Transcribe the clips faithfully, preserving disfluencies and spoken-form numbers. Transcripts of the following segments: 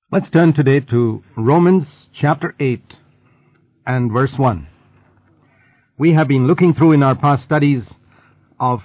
Let's turn today to Romans chapter eight and verse one. We have been looking through in our past studies of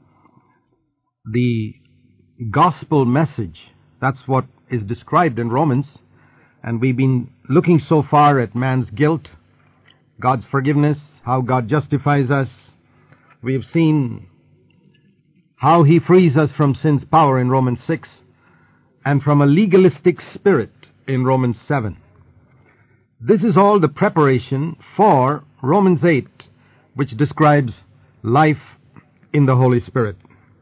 the gospel message. That's what is described in Romans. And we've been looking so far at man's guilt, God's forgiveness, how God justifies us. We've seen how He frees us from sin's power in Romans six, and from a legalistic spirit in Romans seven. This is all the preparation for Romans eight, which describes life in the Holy Spirit.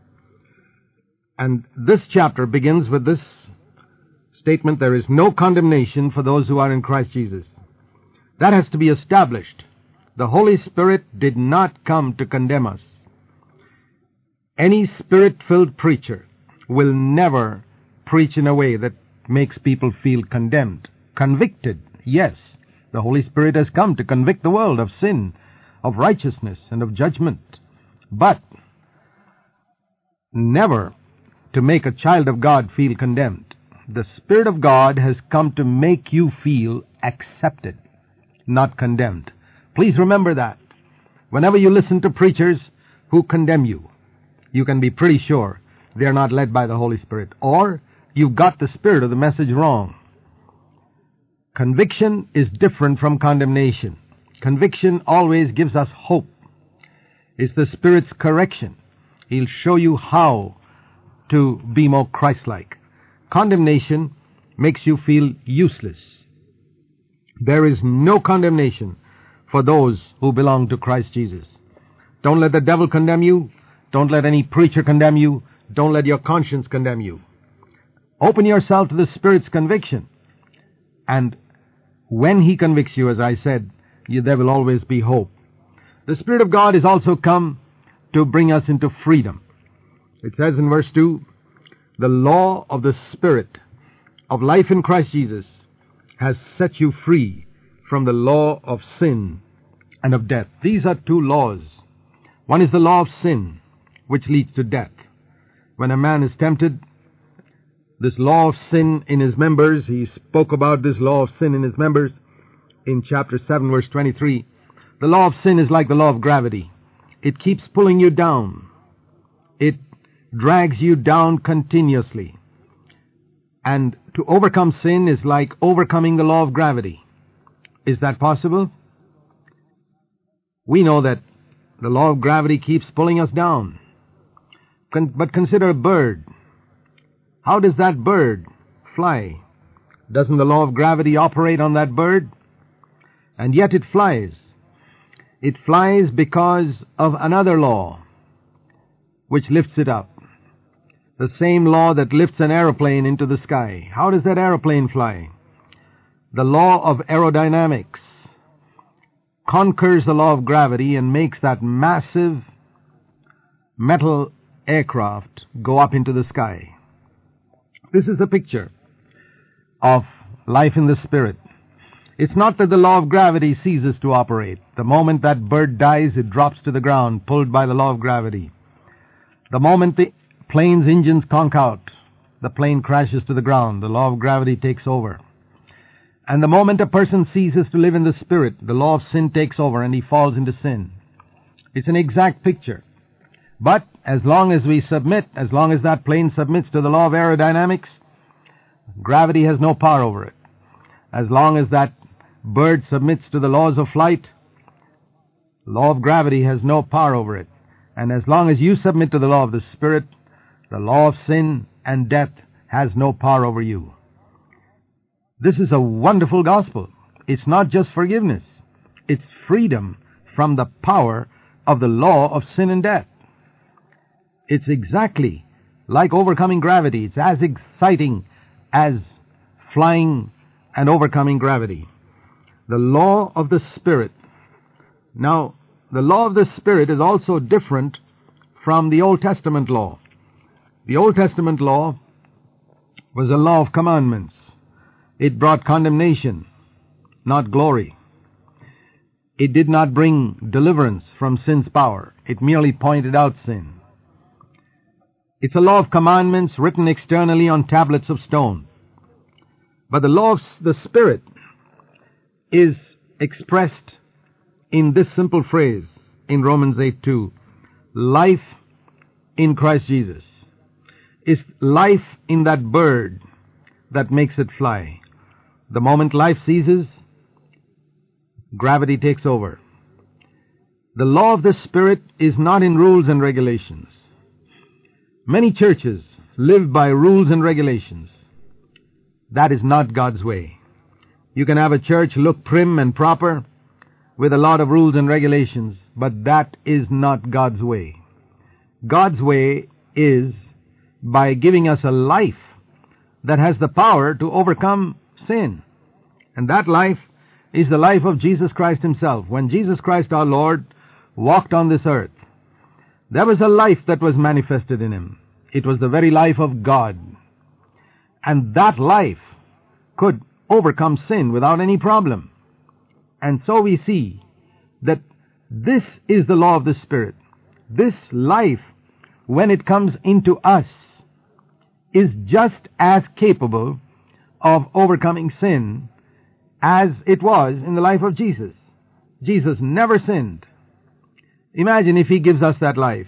And this chapter begins with this statement: there is no condemnation for those who are in Christ Jesus. That has to be established. The Holy Spirit did not come to condemn us. Any Spirit-filled preacher will never preach in a way that makes people feel condemned. Convicted, yes. The Holy Spirit has come to convict the world of sin, of righteousness, and of judgment. But never to make a child of God feel condemned. The Spirit of God has come to make you feel accepted, not condemned. Please remember that. Whenever you listen to preachers who condemn you, you can be pretty sure they're not led by the Holy Spirit, or you've got the spirit of the message wrong. Conviction is different from condemnation. Conviction always gives us hope. It's the Spirit's correction. He'll show you how to be more Christ-like. Condemnation makes you feel useless. There is no condemnation for those who belong to Christ Jesus. Don't let the devil condemn you. Don't let any preacher condemn you. Don't let your conscience condemn you. Open yourself to the Spirit's conviction. And when He convicts you, as I said, you, there will always be hope. The Spirit of God is also come to bring us into freedom. It says in verse two, the law of the Spirit of life in Christ Jesus has set you free from the law of sin and of death. These are two laws. One is the law of sin, which leads to death. When a man is tempted, this law of sin in his members, he spoke about this law of sin in his members in chapter seven, verse twenty-three. The law of sin is like the law of gravity. It keeps pulling you down. It drags you down continuously. And to overcome sin is like overcoming the law of gravity. Is that possible? We know that the law of gravity keeps pulling us down. Con- but consider a bird. How does that bird fly? Doesn't the law of gravity operate on that bird? And yet it flies. It flies because of another law which lifts it up. The same law that lifts an aeroplane into the sky. How does that aeroplane fly? The law of aerodynamics conquers the law of gravity and makes that massive metal aircraft go up into the sky. This is a picture of life in the Spirit. It's not that the law of gravity ceases to operate. The moment that bird dies, it drops to the ground, pulled by the law of gravity. The moment the plane's engines conk out, the plane crashes to the ground. The law of gravity takes over. And the moment a person ceases to live in the Spirit, the law of sin takes over and he falls into sin. It's an exact picture. But as long as we submit, as long as that plane submits to the law of aerodynamics, gravity has no power over it. As long as that bird submits to the laws of flight, the law of gravity has no power over it. And as long as you submit to the law of the Spirit, the law of sin and death has no power over you. This is a wonderful gospel. It's not just forgiveness. It's freedom from the power of the law of sin and death. It's exactly like overcoming gravity. It's as exciting as flying and overcoming gravity. The law of the Spirit. Now, the law of the Spirit is also different from the Old Testament law. The Old Testament law was a law of commandments. It brought condemnation, not glory. It did not bring deliverance from sin's power. It merely pointed out sin. It's a law of commandments written externally on tablets of stone. But the law of the Spirit is expressed in this simple phrase in Romans eight two. Life in Christ Jesus. Is life in that bird that makes it fly. The moment life ceases, gravity takes over. The law of the Spirit is not in rules and regulations. Many churches live by rules and regulations. That is not God's way. You can have a church look prim and proper with a lot of rules and regulations, but that is not God's way. God's way is by giving us a life that has the power to overcome sin. And that life is the life of Jesus Christ himself. When Jesus Christ our Lord walked on this earth, there was a life that was manifested in him. It was the very life of God. And that life could overcome sin without any problem. And so we see that this is the law of the Spirit. This life, when it comes into us, is just as capable of overcoming sin as it was in the life of Jesus. Jesus never sinned. Imagine if he gives us that life.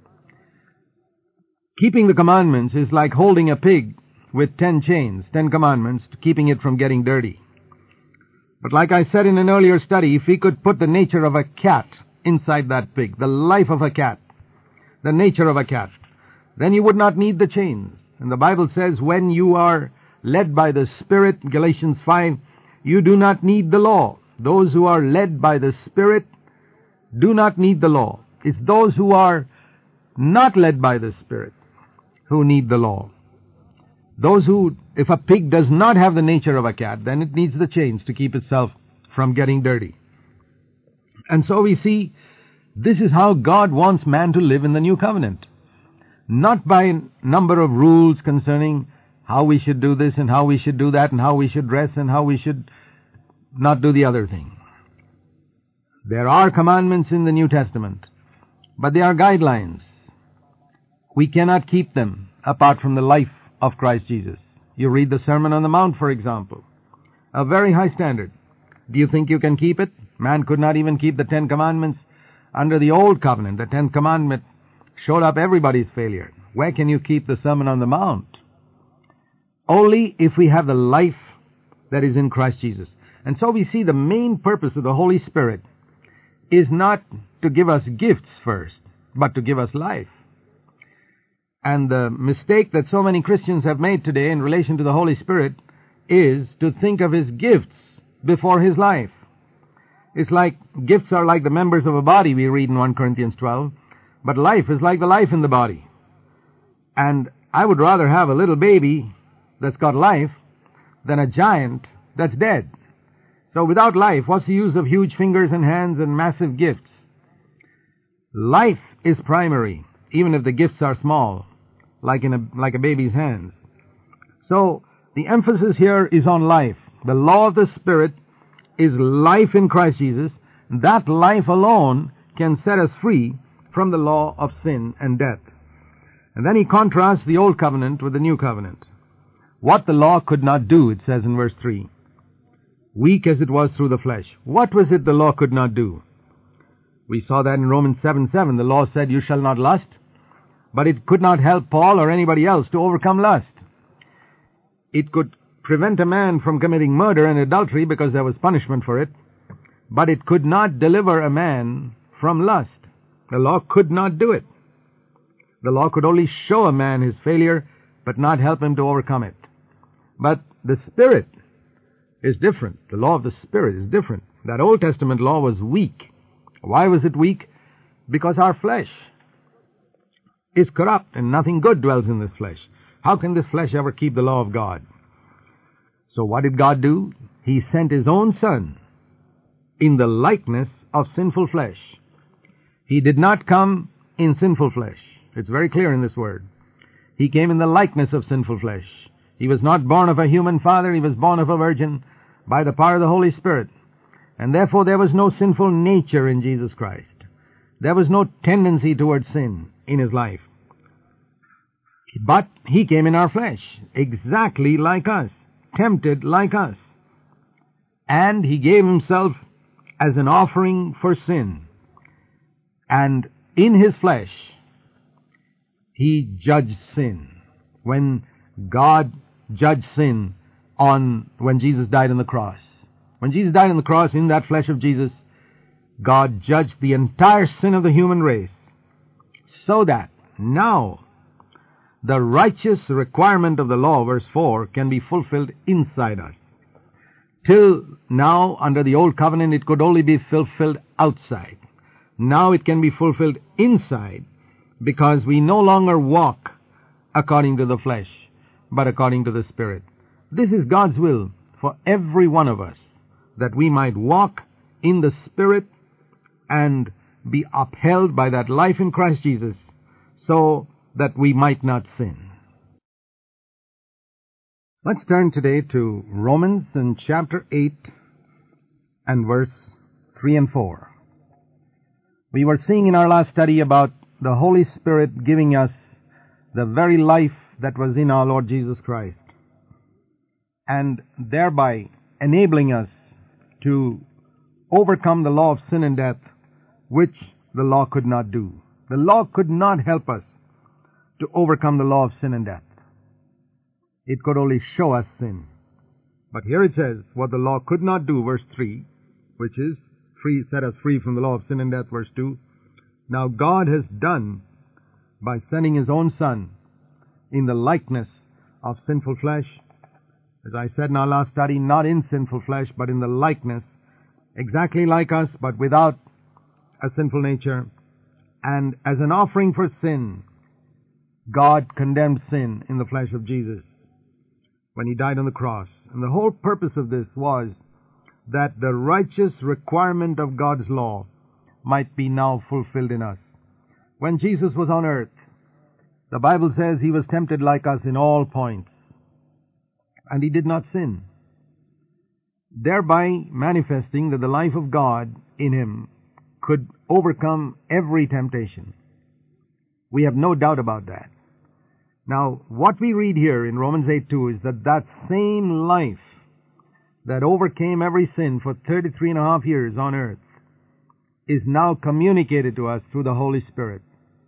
Keeping the commandments is like holding a pig with ten chains, ten commandments, keeping it from getting dirty. But like I said in an earlier study, if we could put the nature of a cat inside that pig, the life of a cat, the nature of a cat, then you would not need the chains. And the Bible says when you are led by the Spirit, Galatians five, you do not need the law. Those who are led by the Spirit do not need the law. It's those who are not led by the Spirit who need the law. Those who, if a pig does not have the nature of a cat, then it needs the chains to keep itself from getting dirty. And so we see this is how God wants man to live in the new covenant. Not by a number of rules concerning how we should do this and how we should do that and how we should dress and how we should not do the other thing. There are commandments in the New Testament, but they are guidelines. We cannot keep them apart from the life of Christ Jesus. You read the Sermon on the Mount, for example. A very high standard. Do you think you can keep it? Man could not even keep the Ten Commandments under the Old Covenant. The Tenth Commandment showed up everybody's failure. Where can you keep the Sermon on the Mount? Only if we have the life that is in Christ Jesus. And so we see the main purpose of the Holy Spirit is not to give us gifts first, but to give us life. And the mistake that so many Christians have made today in relation to the Holy Spirit is to think of his gifts before his life. It's like gifts are like the members of a body, we read in First Corinthians twelve. But life is like the life in the body. And I would rather have a little baby that's got life than a giant that's dead. So without life, what's the use of huge fingers and hands and massive gifts? Life is primary, even if the gifts are small, like in a, like a baby's hands. So the emphasis here is on life. The law of the Spirit is life in Christ Jesus. That life alone can set us free from the law of sin and death. And then he contrasts the Old Covenant with the New Covenant. What the law could not do, it says in verse three. Weak as it was through the flesh. What was it the law could not do? We saw that in Romans seven seven. The law said, you shall not lust. But it could not help Paul or anybody else to overcome lust. It could prevent a man from committing murder and adultery because there was punishment for it. But it could not deliver a man from lust. The law could not do it. The law could only show a man his failure, but not help him to overcome it. But the Spirit is different. The law of the Spirit is different. That Old Testament law was weak. Why was it weak? Because our flesh is corrupt and nothing good dwells in this flesh. How can this flesh ever keep the law of God? So what did God do? He sent his own Son in the likeness of sinful flesh. He did not come in sinful flesh. It's very clear in this word. He came in the likeness of sinful flesh. He was not born of a human father. He was born of a virgin by the power of the Holy Spirit. And therefore there was no sinful nature in Jesus Christ. There was no tendency towards sin in his life. But he came in our flesh, exactly like us. tempted like us. And he gave himself as an offering for sin. And in his flesh, he judged sin. When God judged sin on when Jesus died on the cross. When Jesus died on the cross, in that flesh of Jesus, God judged the entire sin of the human race, so that now the righteous requirement of the law, verse four, can be fulfilled inside us. Till now, under the old covenant, it could only be fulfilled outside. Now it can be fulfilled inside, because we no longer walk according to the flesh, but according to the Spirit. This is God's will for every one of us, that we might walk in the Spirit and be upheld by that life in Christ Jesus, so that we might not sin. Let's turn today to Romans in chapter eight and verse three and four. We were seeing in our last study about the Holy Spirit giving us the very life that was in our Lord Jesus Christ, and thereby enabling us to overcome the law of sin and death, which the law could not do. The law could not help us to overcome the law of sin and death. It could only show us sin. But here it says, what the law could not do, verse three, which is, free, set us free from the law of sin and death, verse two. Now God has done by sending His own Son in the likeness of sinful flesh. As I said in our last study, not in sinful flesh, but in the likeness, exactly like us, but without a sinful nature. And as an offering for sin, God condemned sin in the flesh of Jesus when He died on the cross. And the whole purpose of this was that the righteous requirement of God's law might be now fulfilled in us. When Jesus was on earth, the Bible says He was tempted like us in all points, and He did not sin, thereby manifesting that the life of God in Him could overcome every temptation. We have no doubt about that. Now, what we read here in Romans eight two is that that same life that overcame every sin for thirty-three and a half years on earth is now communicated to us through the Holy Spirit.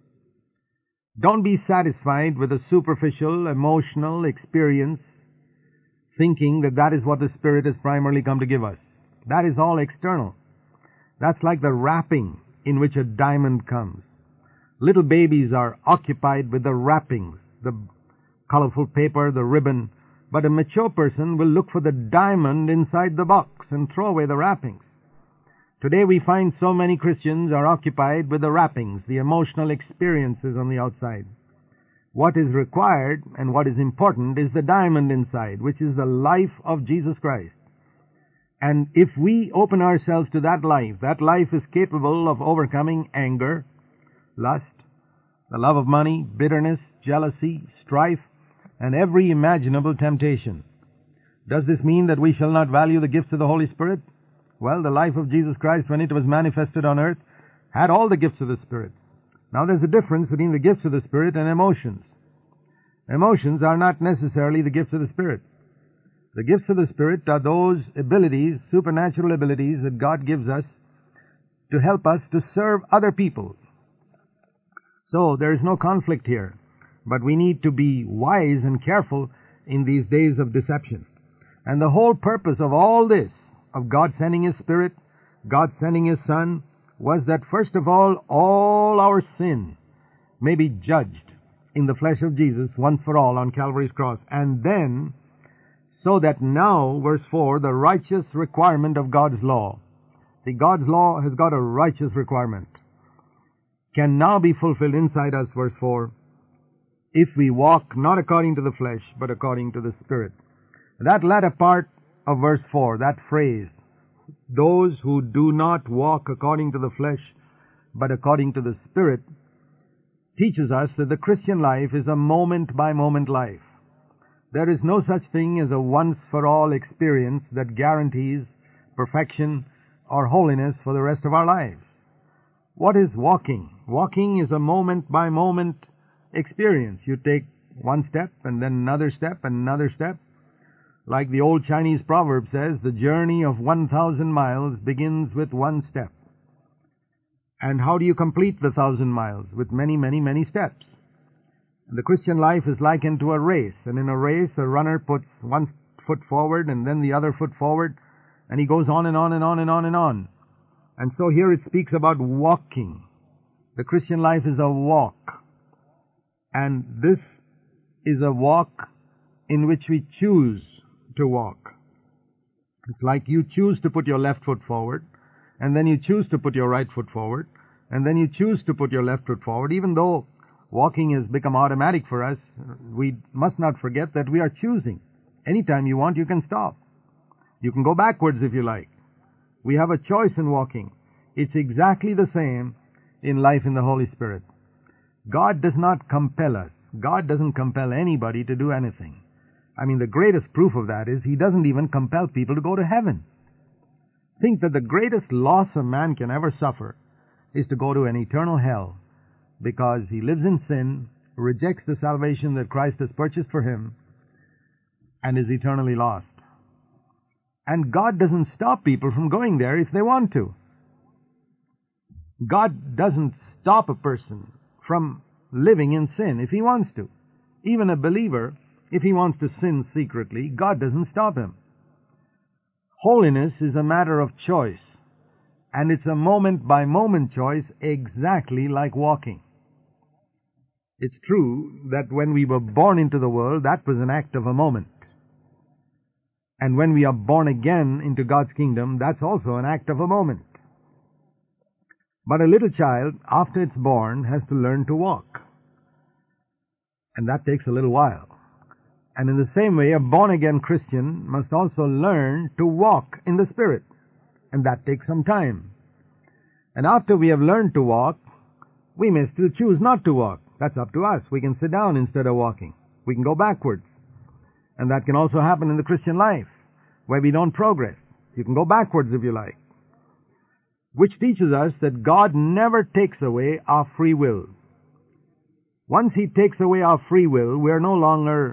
Don't be satisfied with a superficial, emotional experience, thinking that that is what the Spirit has primarily come to give us. That is all external. That's like the wrapping in which a diamond comes. Little babies are occupied with the wrappings, the colorful paper, the ribbon, but a mature person will look for the diamond inside the box and throw away the wrappings. Today we find so many Christians are occupied with the wrappings, the emotional experiences on the outside. What is required and what is important is the diamond inside, which is the life of Jesus Christ. And if we open ourselves to that life, that life is capable of overcoming anger, lust, the love of money, bitterness, jealousy, strife, and every imaginable temptation. Does this mean that we shall not value the gifts of the Holy Spirit? Well, the life of Jesus Christ, when it was manifested on earth, had all the gifts of the Spirit. Now there's a difference between the gifts of the Spirit and emotions. Emotions are not necessarily the gifts of the Spirit. The gifts of the Spirit are those abilities, supernatural abilities, that God gives us to help us to serve other people. So there is no conflict here, but we need to be wise and careful in these days of deception. And the whole purpose of all this, of God sending His Spirit, God sending His Son, was that first of all, all our sin may be judged in the flesh of Jesus once for all on Calvary's cross. And then, so that now, verse four, the righteous requirement of God's law. See, God's law has got a righteous requirement. Can now be fulfilled inside us, verse four, if we walk not according to the flesh, but according to the Spirit. That latter part of verse four, that phrase, those who do not walk according to the flesh, but according to the Spirit, teaches us that the Christian life is a moment-by-moment life. There is no such thing as a once-for-all experience that guarantees perfection or holiness for the rest of our lives. What is walking? Walking is a moment-by-moment experience. You take one step and then another step and another step. Like the old Chinese proverb says, the journey of one thousand miles begins with one step. And how do you complete the thousand miles? With many, many, many steps. And the Christian life is likened to a race. And in a race, a runner puts one foot forward and then the other foot forward, and he goes on and on and on and on and on. And so here it speaks about walking. The Christian life is a walk. And this is a walk in which we choose to walk. It's like you choose to put your left foot forward, and then you choose to put your right foot forward, and then you choose to put your left foot forward. Even though walking has become automatic for us, we must not forget that we are choosing. Anytime you want, you can stop. You can go backwards if you like. We have a choice in walking. It's exactly the same in life in the Holy Spirit. God does not compel us. God doesn't compel anybody to do anything. I mean, the greatest proof of that is He doesn't even compel people to go to heaven. Think that the greatest loss a man can ever suffer is to go to an eternal hell, because he lives in sin, rejects the salvation that Christ has purchased for him, and is eternally lost. And God doesn't stop people from going there if they want to. God doesn't stop a person from living in sin if he wants to. Even a believer, if he wants to sin secretly, God doesn't stop him. Holiness is a matter of choice, and it's a moment-by-moment choice, exactly like walking. It's true that when we were born into the world, that was an act of a moment. And when we are born again into God's kingdom, that's also an act of a moment. But a little child, after it's born, has to learn to walk. And that takes a little while. And in the same way, a born-again Christian must also learn to walk in the Spirit. And that takes some time. And after we have learned to walk, we may still choose not to walk. That's up to us. We can sit down instead of walking. We can go backwards. And that can also happen in the Christian life, where we don't progress. You can go backwards if you like. Which teaches us that God never takes away our free will. Once He takes away our free will, we are no longer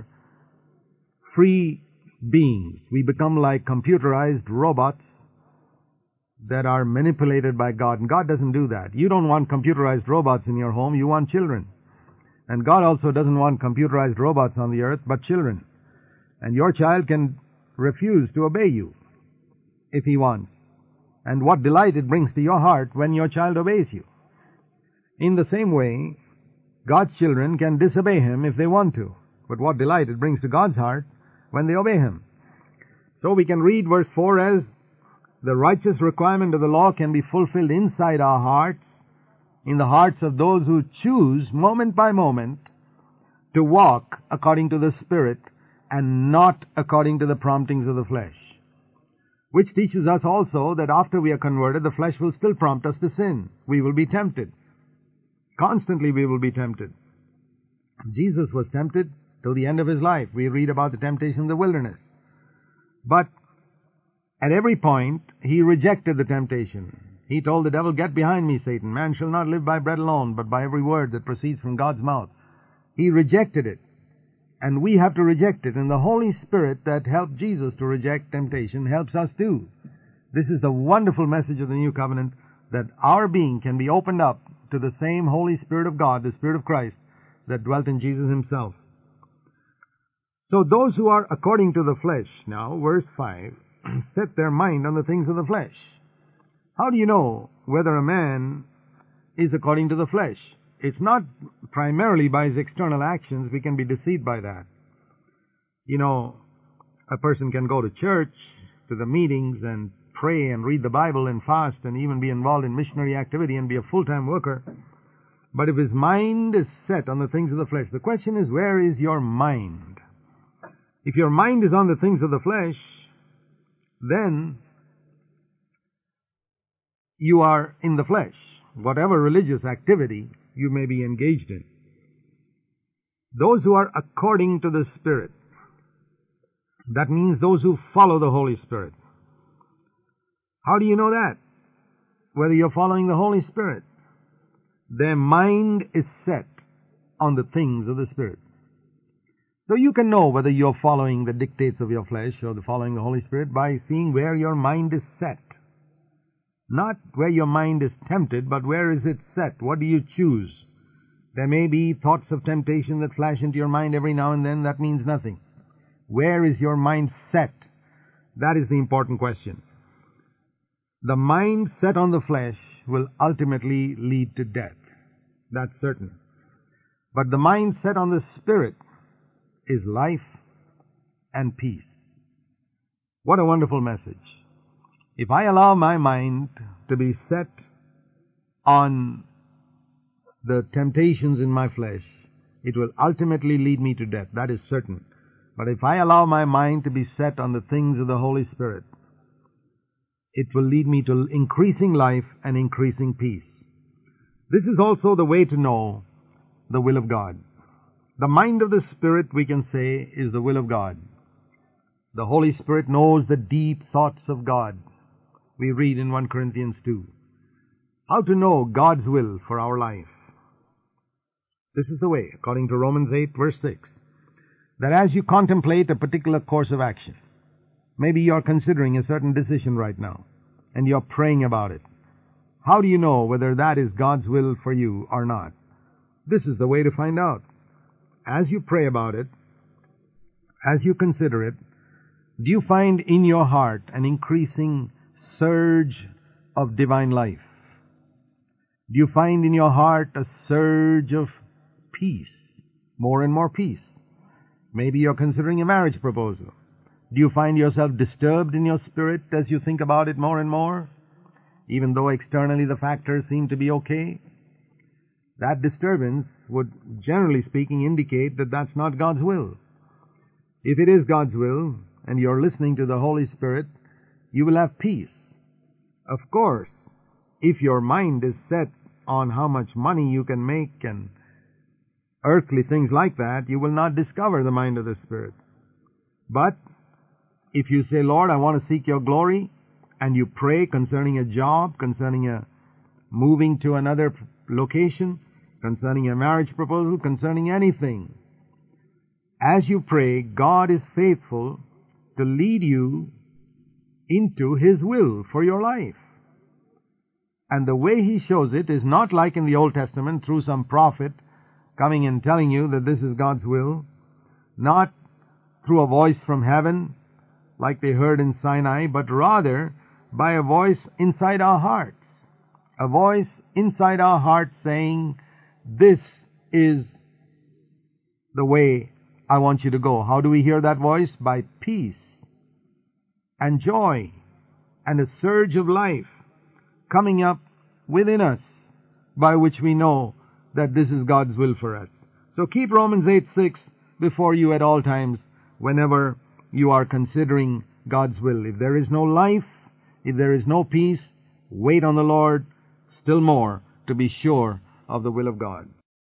free beings. We become like computerized robots that are manipulated by God. And God doesn't do that. You don't want computerized robots in your home. You want children. And God also doesn't want computerized robots on the earth, but children. And your child can refuse to obey you if he wants. And what delight it brings to your heart when your child obeys you. In the same way, God's children can disobey Him if they want to. But what delight it brings to God's heart when they obey Him. So we can read verse four as, the righteous requirement of the law can be fulfilled inside our hearts, in the hearts of those who choose moment by moment to walk according to the Spirit and not according to the promptings of the flesh. Which teaches us also that after we are converted, the flesh will still prompt us to sin. We will be tempted. Constantly we will be tempted. Jesus was tempted till the end of His life. We read about the temptation in the wilderness. But at every point, He rejected the temptation. He told the devil, get behind me, Satan. Man shall not live by bread alone, but by every word that proceeds from God's mouth. He rejected it. And we have to reject it. And the Holy Spirit that helped Jesus to reject temptation helps us too. This is the wonderful message of the New Covenant, that our being can be opened up to the same Holy Spirit of God, the Spirit of Christ, that dwelt in Jesus Himself. So those who are according to the flesh, now, verse five, set their mind on the things of the flesh. How do you know whether a man is according to the flesh? It's not primarily by his external actions. We can be deceived by that. You know, a person can go to church, to the meetings, and pray and read the Bible and fast and even be involved in missionary activity and be a full-time worker. But if his mind is set on the things of the flesh, the question is, where is your mind? If your mind is on the things of the flesh, then you are in the flesh, whatever religious activity you may be engaged in. Those who are according to the Spirit, that means those who follow the Holy Spirit. How do you know that? Whether you're following the Holy Spirit. Their mind is set on the things of the Spirit. So you can know whether you're following the dictates of your flesh or the following the Holy Spirit by seeing where your mind is set. Not where your mind is tempted, but where is it set? What do you choose? There may be thoughts of temptation that flash into your mind every now and then. That means nothing. Where is your mind set? That is the important question. The mind set on the flesh will ultimately lead to death. That's certain. But the mind set on the Spirit is life and peace. What a wonderful message. If I allow my mind to be set on the temptations in my flesh, it will ultimately lead me to death. That is certain. But if I allow my mind to be set on the things of the Holy Spirit, it will lead me to increasing life and increasing peace. This is also the way to know the will of God. The mind of the Spirit, we can say, is the will of God. The Holy Spirit knows the deep thoughts of God. We read in First Corinthians two. How to know God's will for our life. This is the way, according to Romans eight, verse six, that as you contemplate a particular course of action, maybe you're considering a certain decision right now, and you're praying about it. How do you know whether that is God's will for you or not? This is the way to find out. As you pray about it, as you consider it, do you find in your heart an increasing surge of divine life? Do you find in your heart a surge of peace, more and more peace? Maybe you're considering a marriage proposal. Do you find yourself disturbed in your spirit as you think about it more and more, even though externally the factors seem to be okay? That disturbance would, generally speaking, indicate that that's not God's will. If it is God's will, and you're listening to the Holy Spirit, you will have peace. Of course, if your mind is set on how much money you can make and earthly things like that, you will not discover the mind of the Spirit. But if you say, Lord, I want to seek your glory, and you pray concerning a job, concerning a moving to another location, concerning a marriage proposal, concerning anything, as you pray, God is faithful to lead you into His will for your life. And the way He shows it is not like in the Old Testament through some prophet coming and telling you that this is God's will, not through a voice from heaven like they heard in Sinai, but rather by a voice inside our hearts. A voice inside our hearts saying, this is the way I want you to go. How do we hear that voice? By peace and joy and a surge of life coming up within us, by which we know that this is God's will for us. So keep Romans eight six before you at all times whenever you are considering God's will. If there is no life, if there is no peace, wait on the Lord still more to be sure of the will of God.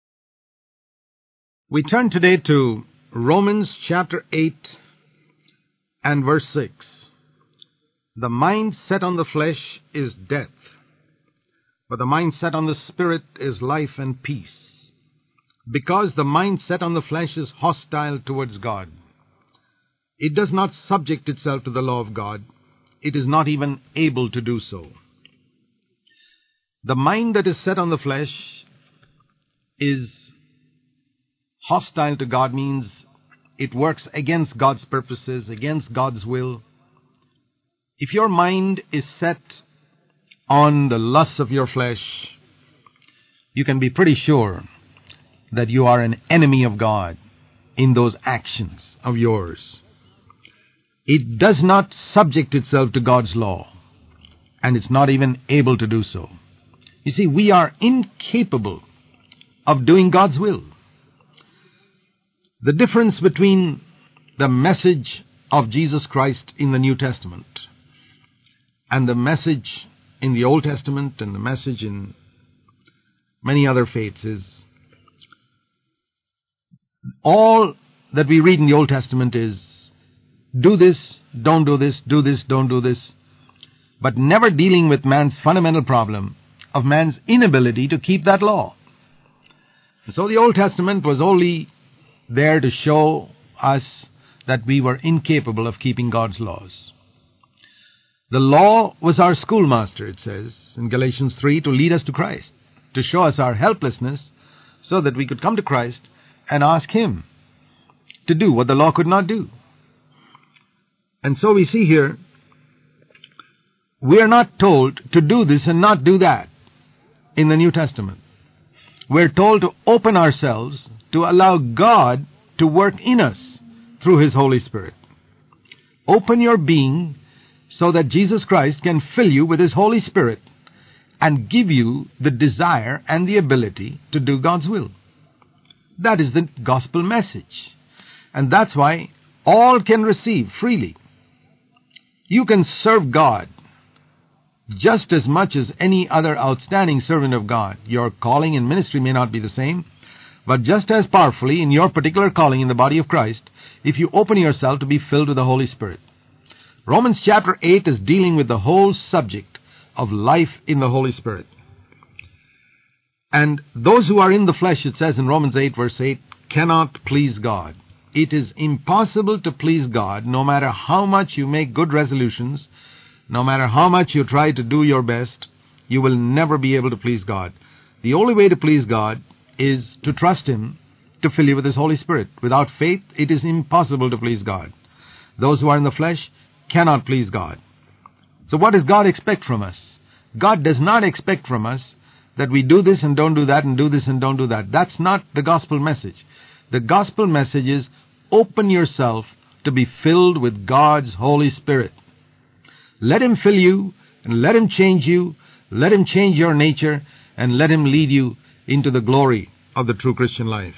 We turn today to Romans chapter eight and verse six. The mind set on the flesh is death, but the mind set on the Spirit is life and peace. Because the mind set on the flesh is hostile towards God. It does not subject itself to the law of God. It is not even able to do so. The mind that is set on the flesh is hostile to God, means it works against God's purposes, against God's will. If your mind is set on the lusts of your flesh, you can be pretty sure that you are an enemy of God in those actions of yours. It does not subject itself to God's law, and it's not even able to do so. You see, we are incapable of doing God's will. The difference between the message of Jesus Christ in the New Testament and the message in the Old Testament and the message in many other faiths is all that we read in the Old Testament is do this, don't do this, do this, don't do this, but never dealing with man's fundamental problem of man's inability to keep that law. And so the Old Testament was only there to show us that we were incapable of keeping God's laws. The law was our schoolmaster, it says in Galatians three, to lead us to Christ, to show us our helplessness so that we could come to Christ and ask Him to do what the law could not do. And so we see here, we are not told to do this and not do that in the New Testament. We're told to open ourselves to allow God to work in us through His Holy Spirit. Open your being so that Jesus Christ can fill you with His Holy Spirit and give you the desire and the ability to do God's will. That is the gospel message. And that's why all can receive freely. You can serve God just as much as any other outstanding servant of God. Your calling in ministry may not be the same, but just as powerfully in your particular calling in the body of Christ, if you open yourself to be filled with the Holy Spirit. Romans chapter eight is dealing with the whole subject of life in the Holy Spirit. And those who are in the flesh, it says in Romans eight verse eight, cannot please God. It is impossible to please God no matter how much you make good resolutions, no matter how much you try to do your best, you will never be able to please God. The only way to please God is to trust Him to fill you with His Holy Spirit. Without faith, it is impossible to please God. Those who are in the flesh cannot please God. So what does God expect from us? God does not expect from us that we do this and don't do that and do this and don't do that. That's not the gospel message. The gospel message is open yourself to be filled with God's Holy Spirit. Let Him fill you, and let Him change you, let Him change your nature, and let Him lead you into the glory of the true Christian life.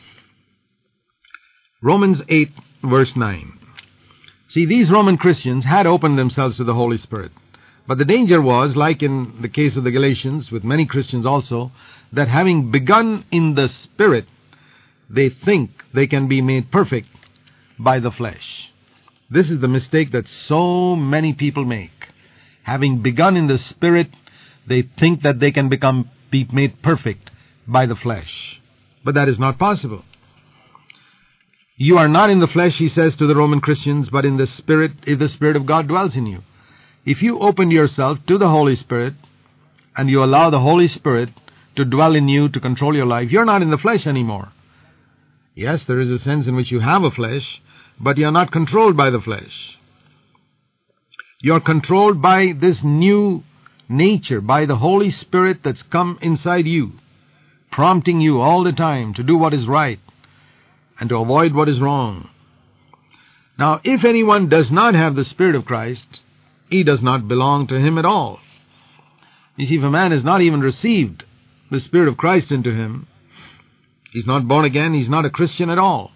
Romans eight verse nine. See, these Roman Christians had opened themselves to the Holy Spirit. But the danger was, like in the case of the Galatians, with many Christians also, that having begun in the Spirit, they think they can be made perfect by the flesh. This is the mistake that so many people make. Having begun in the Spirit, they think that they can become be made perfect by the flesh. But that is not possible. You are not in the flesh, he says to the Roman Christians, but in the Spirit, if the Spirit of God dwells in you. If you open yourself to the Holy Spirit, and you allow the Holy Spirit to dwell in you, to control your life, you're not in the flesh anymore. Yes, there is a sense in which you have a flesh, but you're not controlled by the flesh. You're controlled by this new nature, by the Holy Spirit that's come inside you, prompting you all the time to do what is right and to avoid what is wrong. Now, if anyone does not have the Spirit of Christ, he does not belong to Him at all. You see, if a man has not even received the Spirit of Christ into him, he's not born again, he's not a Christian at all.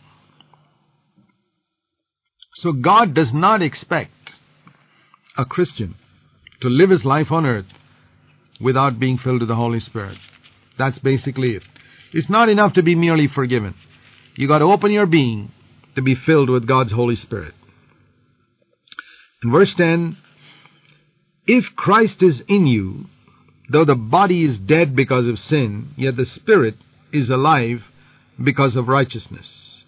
So God does not expect a Christian to live his life on earth without being filled with the Holy Spirit. That's basically it. It's not enough to be merely forgiven. You got to open your being to be filled with God's Holy Spirit. In verse ten, if Christ is in you, though the body is dead because of sin, yet the Spirit is alive because of righteousness.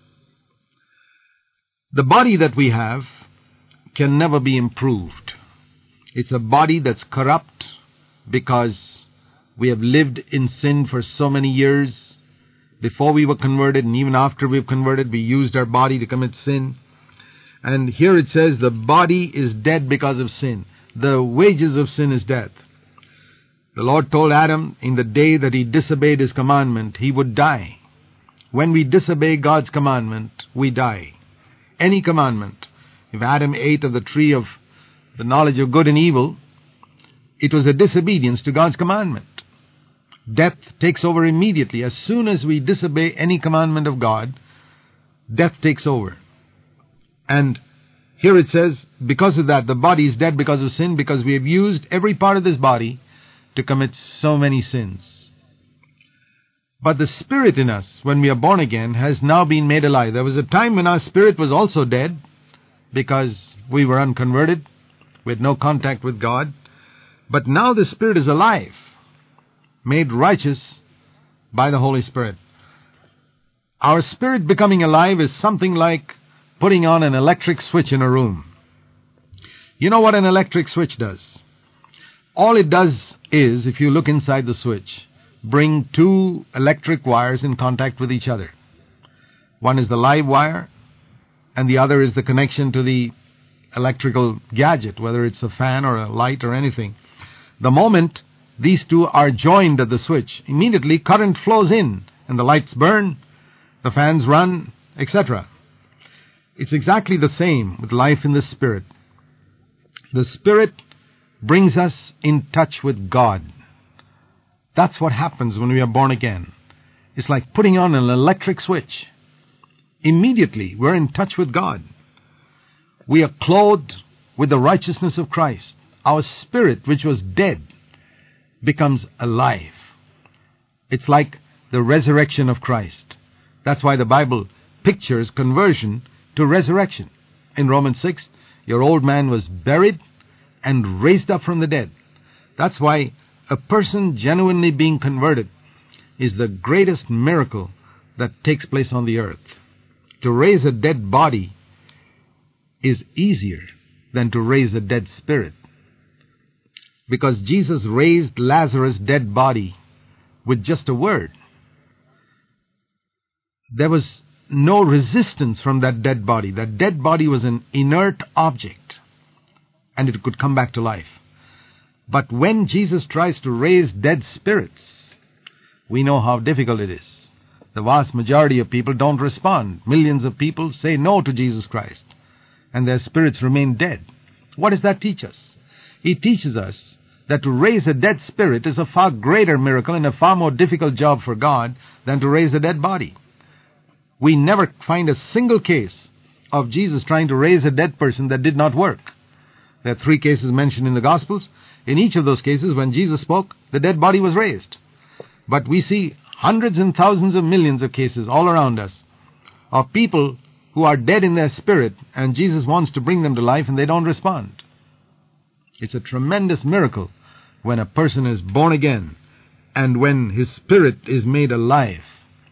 The body that we have can never be improved. It's a body that's corrupt because we have lived in sin for so many years. Before we were converted and even after we've converted, we used our body to commit sin. And here it says the body is dead because of sin. The wages of sin is death. The Lord told Adam in the day that he disobeyed His commandment, he would die. When we disobey God's commandment, we die. Any commandment. If Adam ate of the tree of the knowledge of good and evil, it was a disobedience to God's commandment. Death takes over immediately. As soon as we disobey any commandment of God, death takes over. And here it says, because of that, the body is dead because of sin, because we have used every part of this body to commit so many sins. But the Spirit in us, when we are born again, has now been made alive. There was a time when our spirit was also dead because we were unconverted, we had no contact with God. But now the Spirit is alive, made righteous by the Holy Spirit. Our spirit becoming alive is something like putting on an electric switch in a room. You know what an electric switch does? All it does is, if you look inside the switch, bring two electric wires in contact with each other. One is the live wire, and the other is the connection to the electrical gadget, whether it's a fan or a light or anything. The moment these two are joined at the switch, immediately current flows in, and the lights burn, the fans run, et cetera. It's exactly the same with life in the Spirit. The Spirit brings us in touch with God. That's what happens when we are born again. It's like putting on an electric switch. Immediately, we're in touch with God. We are clothed with the righteousness of Christ. Our spirit, which was dead, becomes alive. It's like the resurrection of Christ. That's why the Bible pictures conversion to resurrection. In Romans six, your old man was buried and raised up from the dead. That's why a person genuinely being converted is the greatest miracle that takes place on the earth. To raise a dead body is easier than to raise a dead spirit. Because Jesus raised Lazarus' dead body with just a word. There was no resistance from that dead body. That dead body was an inert object, and it could come back to life. But when Jesus tries to raise dead spirits, we know how difficult it is. The vast majority of people don't respond. Millions of people say no to Jesus Christ, and their spirits remain dead. What does that teach us? It teaches us that to raise a dead spirit is a far greater miracle and a far more difficult job for God than to raise a dead body. We never find a single case of Jesus trying to raise a dead person that did not work. There are three cases mentioned in the Gospels. In each of those cases, when Jesus spoke, the dead body was raised. But we see hundreds and thousands of millions of cases all around us of people who are dead in their spirit, and Jesus wants to bring them to life and they don't respond. It's a tremendous miracle when a person is born again and when his spirit is made alive.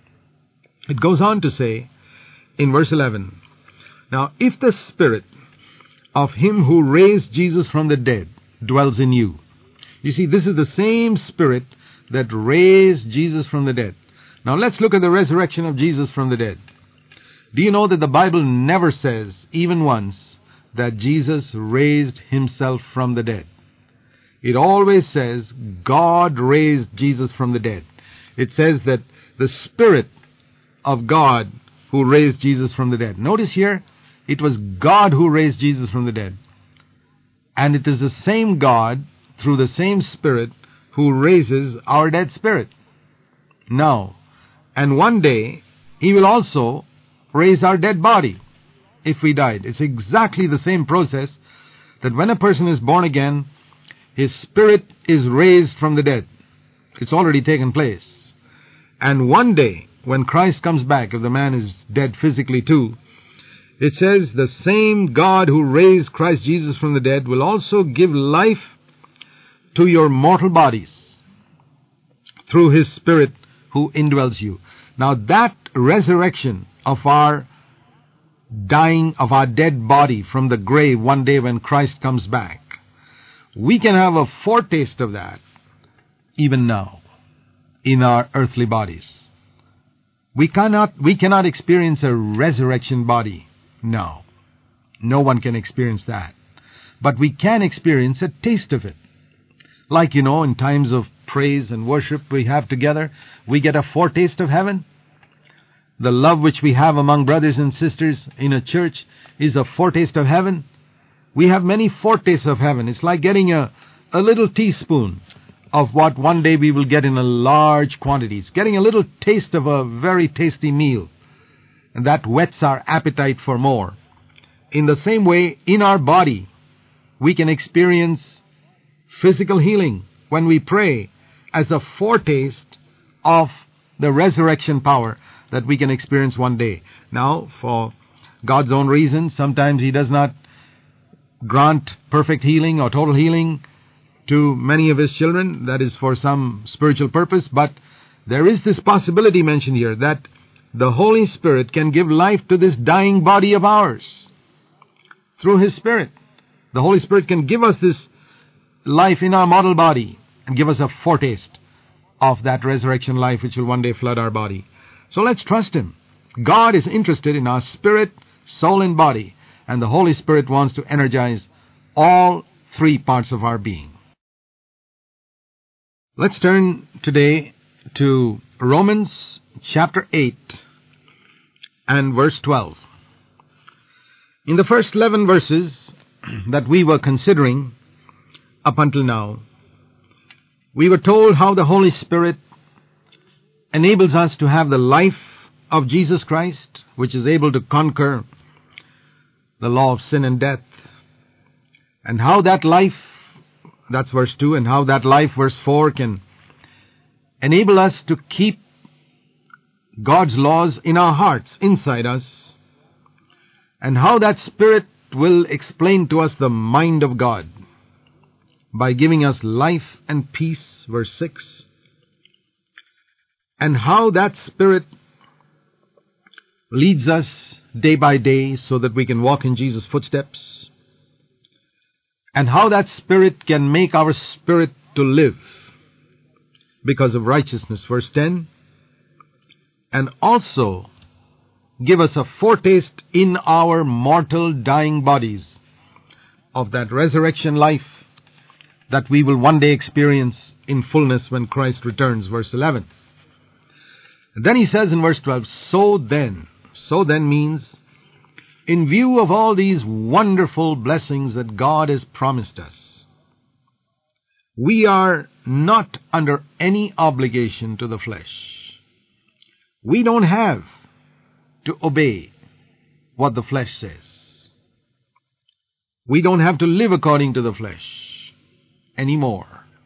It goes on to say in verse eleven, now if the spirit of him who raised Jesus from the dead dwells in you. You see, this is the same spirit that raised Jesus from the dead. Now let's look at the resurrection of Jesus from the dead. Do you know that the Bible never says, even once, that Jesus raised himself from the dead? It always says God raised Jesus from the dead. It says that the Spirit of God who raised Jesus from the dead. Notice here, it was God who raised Jesus from the dead. And it is the same God, through the same Spirit, who raises our dead spirit. Now, and one day, he will also raise our dead body if we died. It's exactly the same process that when a person is born again, his spirit is raised from the dead. It's already taken place. And one day, when Christ comes back, if the man is dead physically too, it says the same God who raised Christ Jesus from the dead will also give life to your mortal bodies through his Spirit who indwells you. Now that resurrection of our dying, of our dead body from the grave one day when Christ comes back, we can have a foretaste of that even now in our earthly bodies. We cannot, we cannot experience a resurrection body now. No one can experience that. But we can experience a taste of it. Like, you know, in times of praise and worship we have together, we get a foretaste of heaven. The love which we have among brothers and sisters in a church is a foretaste of heaven. We have many foretastes of heaven. It's like getting a, a little teaspoon of what one day we will get in a large quantities. Getting a little taste of a very tasty meal. And that whets our appetite for more. In the same way, in our body, we can experience physical healing when we pray as a foretaste of the resurrection power that we can experience one day. Now, for God's own reasons, sometimes he does not grant perfect healing or total healing to many of his children. That is for some spiritual purpose. But there is this possibility mentioned here that the Holy Spirit can give life to this dying body of ours through His Spirit. The Holy Spirit can give us this life in our mortal body and give us a foretaste of that resurrection life which will one day flood our body. So let's trust Him. God is interested in our spirit, soul, and body, and the Holy Spirit wants to energize all three parts of our being. Let's turn today to Romans chapter eight and verse twelve. In the first eleven verses that we were considering up until now, we were told how the Holy Spirit enables us to have the life of Jesus Christ, which is able to conquer the law of sin and death, and how that life, that's verse two, and how that life, verse four, can enable us to keep God's laws in our hearts, inside us, and how that Spirit will explain to us the mind of God by giving us life and peace, verse six, and how that Spirit leads us day by day so that we can walk in Jesus' footsteps, and how that Spirit can make our spirit to live because of righteousness, verse ten, and also give us a foretaste in our mortal dying bodies of that resurrection life that we will one day experience in fullness when Christ returns, verse eleven. And then he says in verse twelve, so then, so then means, in view of all these wonderful blessings that God has promised us, we are not under any obligation to the flesh. We don't have to obey what the flesh says. We don't have to live according to the flesh anymore.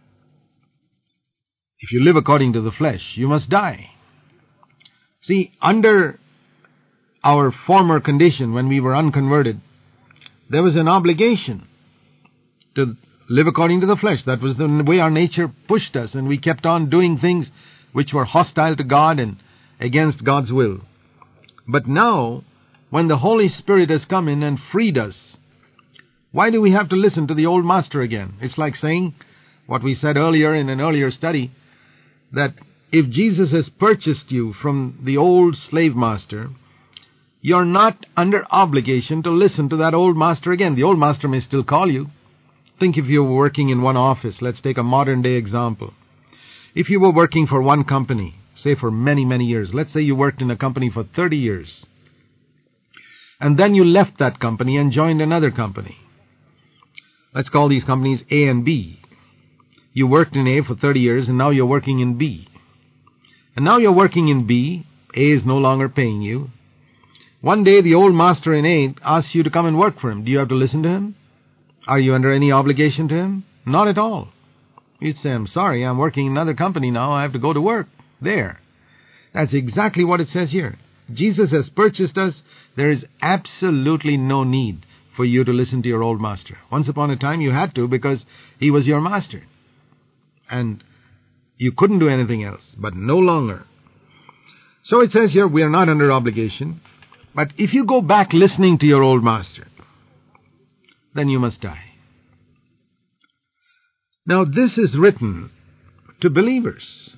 If you live according to the flesh, you must die. See, under our former condition, when we were unconverted, there was an obligation to live according to the flesh. That was the way our nature pushed us, and we kept on doing things which were hostile to God and against God's will. But now, when the Holy Spirit has come in and freed us, why do we have to listen to the old master again? It's like saying what we said earlier in an earlier study, that if Jesus has purchased you from the old slave master, you're not under obligation to listen to that old master again. The old master may still call you. Think if you were working in one office. Let's take a modern day example. If you were working for one company, say for many, many years. Let's say you worked in a company for thirty years. And then you left that company and joined another company. Let's call these companies A and B. You worked in A for thirty years and now you're working in B. And now you're working in B. A is no longer paying you. One day the old master in A asks you to come and work for him. Do you have to listen to him? Are you under any obligation to him? Not at all. You'd say, I'm sorry, I'm working in another company now. I have to go to work there. That's exactly what it says here. Jesus has purchased us. There is absolutely no need for you to listen to your old master. Once upon a time you had to, because he was your master. And you couldn't do anything else, but no longer. So it says here, we are not under obligation. But if you go back listening to your old master, then you must die. Now this is written to believers.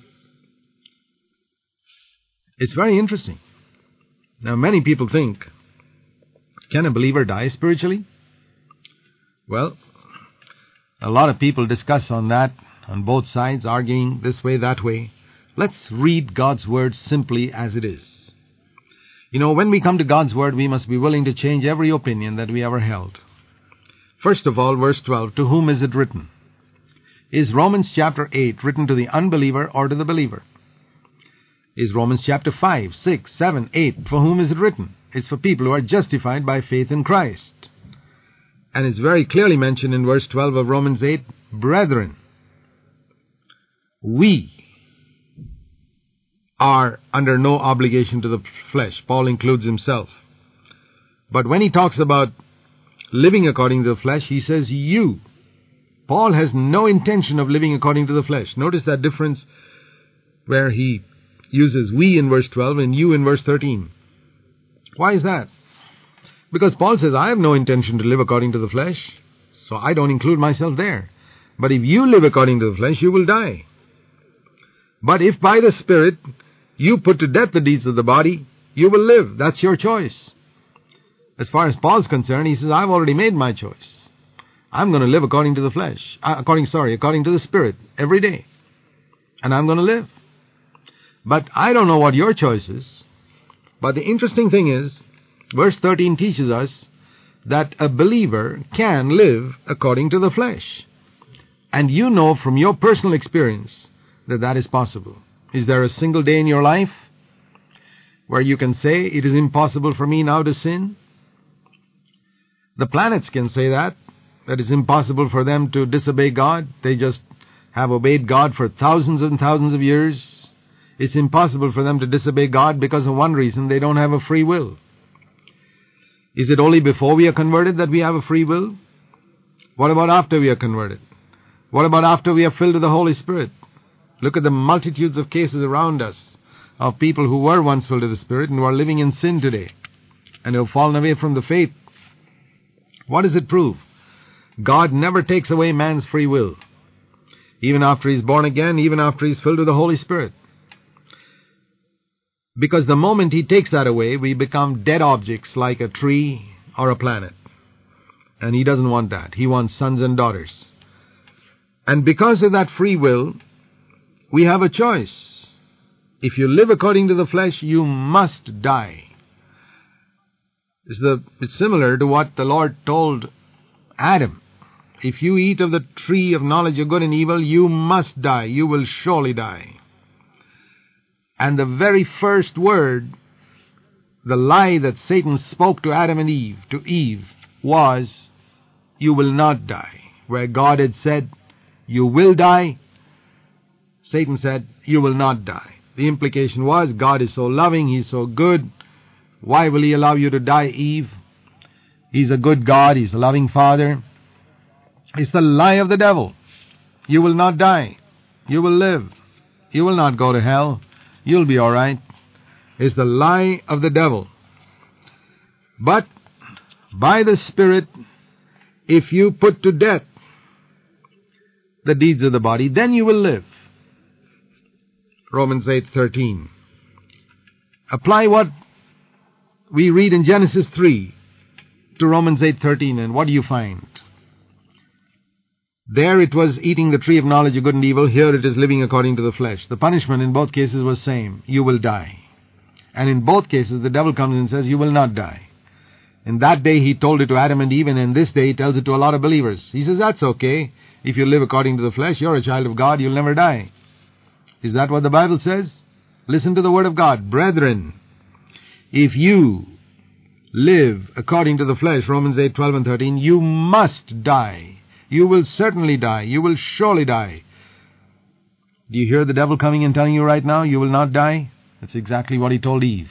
It's very interesting. Now many people think, can a believer die spiritually? Well, a lot of people discuss on that, on both sides, arguing this way, that way. Let's read God's word simply as it is. You know, when we come to God's word, we must be willing to change every opinion that we ever held. First of all, verse twelve, to whom is it written? Is Romans chapter eight written to the unbeliever or to the believer? Is Romans chapter five, six, seven, eight, for whom is it written? It's for people who are justified by faith in Christ. And it's very clearly mentioned in verse twelve of Romans eight, brethren, we are under no obligation to the flesh. Paul includes himself. But when he talks about living according to the flesh, he says you. Paul has no intention of living according to the flesh. Notice that difference where he uses we in verse twelve and you in verse thirteen. Why is that? Because Paul says, I have no intention to live according to the flesh, so I don't include myself there. But if you live according to the flesh, you will die. But if by the Spirit you put to death the deeds of the body, you will live. That's your choice. As far as Paul's concerned, he says, I've already made my choice. I'm going to live according to the flesh, uh, according, sorry, according to the Spirit every day. And I'm going to live. But I don't know what your choice is. But the interesting thing is, verse thirteen teaches us that a believer can live according to the flesh. And you know from your personal experience that that is possible. Is there a single day in your life where you can say, it is impossible for me now to sin? The planets can say that, that it's impossible for them to disobey God. They just have obeyed God for thousands and thousands of years. It's impossible for them to disobey God because of one reason: they don't have a free will. Is it only before we are converted that we have a free will? What about after we are converted? What about after we are filled with the Holy Spirit? Look at the multitudes of cases around us of people who were once filled with the Spirit and who are living in sin today and who have fallen away from the faith. What does it prove? God never takes away man's free will, even after he's born again, even after he's filled with the Holy Spirit. Because the moment he takes that away, we become dead objects like a tree or a planet. And he doesn't want that. He wants sons and daughters. And because of that free will, we have a choice. If you live according to the flesh, you must die. It's, the, it's similar to what the Lord told Adam. If you eat of the tree of knowledge of good and evil, you must die. You will surely die. And the very first word, the lie that Satan spoke to Adam and Eve, to Eve, was, you will not die. Where God had said, you will die, Satan said, you will not die. The implication was, God is so loving, He's so good, why will He allow you to die, Eve? He's a good God, He's a loving Father. It's the lie of the devil. You will not die. You will live. You will not go to hell. You'll be all right. It's the lie of the devil. But by the Spirit, if you put to death the deeds of the body, then you will live. Romans eight thirteen. Apply what we read in Genesis three to Romans eight thirteen, and what do you find? There it was eating the tree of knowledge of good and evil. Here it is living according to the flesh. The punishment in both cases was same. You will die. And in both cases the devil comes and says, you will not die. In that day he told it to Adam and Eve, and in this day he tells it to a lot of believers. He says, that's okay. If you live according to the flesh, you're a child of God, you'll never die. Is that what the Bible says? Listen to the word of God. Brethren, if you live according to the flesh, Romans eight twelve and thirteen, you must die. You will certainly die. You will surely die. Do you hear the devil coming and telling you right now, you will not die? That's exactly what he told Eve.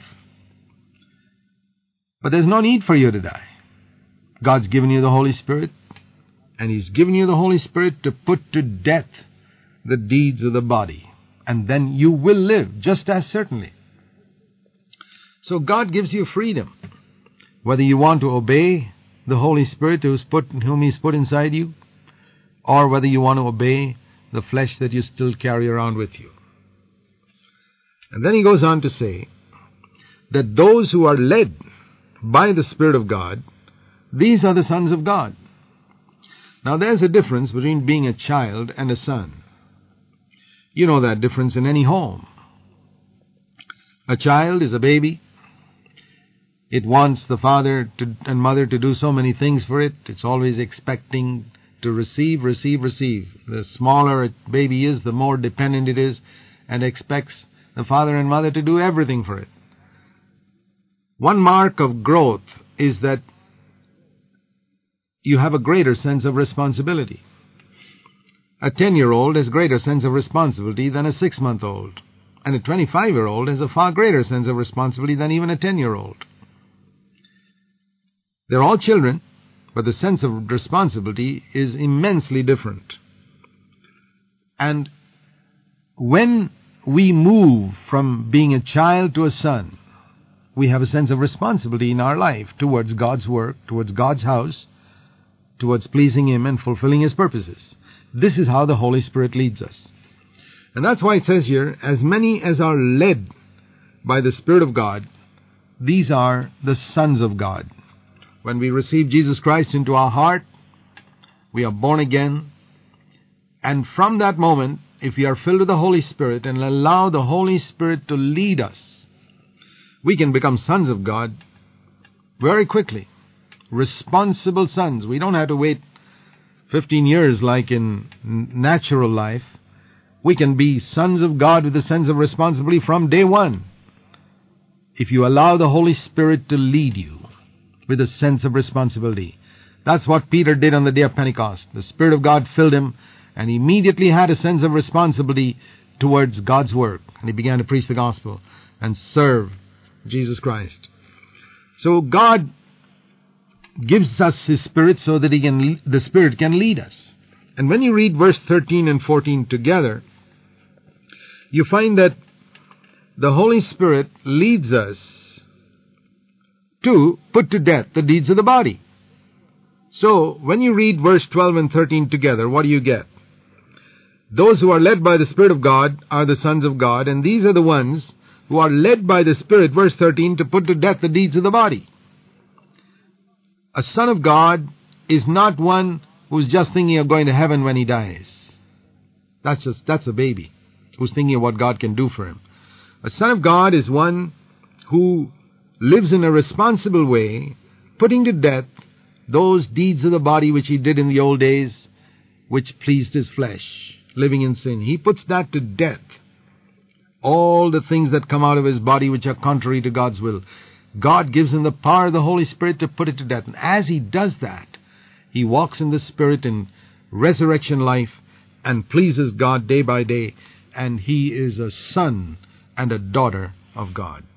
But there's no need for you to die. God's given you the Holy Spirit, and He's given you the Holy Spirit to put to death the deeds of the body. And then you will live, just as certainly. So God gives you freedom, whether you want to obey the Holy Spirit who's put, whom He's put inside you, or whether you want to obey the flesh that you still carry around with you. And then he goes on to say that those who are led by the Spirit of God, these are the sons of God. Now there's a difference between being a child and a son. You know that difference in any home. A child is a baby. It wants the father to, and mother to do so many things for it. It's always expecting to receive, receive, receive. The smaller a baby is, the more dependent it is, and expects the father and mother to do everything for it. One mark of growth is that you have a greater sense of responsibility. A ten-year-old has a greater sense of responsibility than a six-month-old. And a twenty-five-year-old has a far greater sense of responsibility than even a ten-year-old. They're all children, but the sense of responsibility is immensely different. And when we move from being a child to a son, we have a sense of responsibility in our life towards God's work, towards God's house, towards pleasing Him and fulfilling His purposes. This is how the Holy Spirit leads us. And that's why it says here, as many as are led by the Spirit of God, these are the sons of God. When we receive Jesus Christ into our heart, we are born again. And from that moment, if we are filled with the Holy Spirit and allow the Holy Spirit to lead us, we can become sons of God very quickly. Responsible sons. We don't have to wait fifteen years like in natural life. We can be sons of God with a sense of responsibility from day one, if you allow the Holy Spirit to lead you with a sense of responsibility. That's what Peter did on the day of Pentecost. The Spirit of God filled him, and he immediately had a sense of responsibility towards God's work. And he began to preach the gospel and serve Jesus Christ. So God gives us His Spirit so that He can, the Spirit can lead us. And when you read verse thirteen and fourteen together, you find that the Holy Spirit leads us to put to death the deeds of the body. So, when you read verse twelve and thirteen together, what do you get? Those who are led by the Spirit of God are the sons of God, and these are the ones who are led by the Spirit, verse thirteen, to put to death the deeds of the body. A son of God is not one who's just thinking of going to heaven when he dies. That's just, that's a baby who's thinking of what God can do for him. A son of God is one who lives in a responsible way, putting to death those deeds of the body which he did in the old days, which pleased his flesh, living in sin. He puts that to death. All the things that come out of his body which are contrary to God's will. God gives him the power of the Holy Spirit to put it to death. And as he does that, he walks in the Spirit in resurrection life and pleases God day by day. And he is a son and a daughter of God.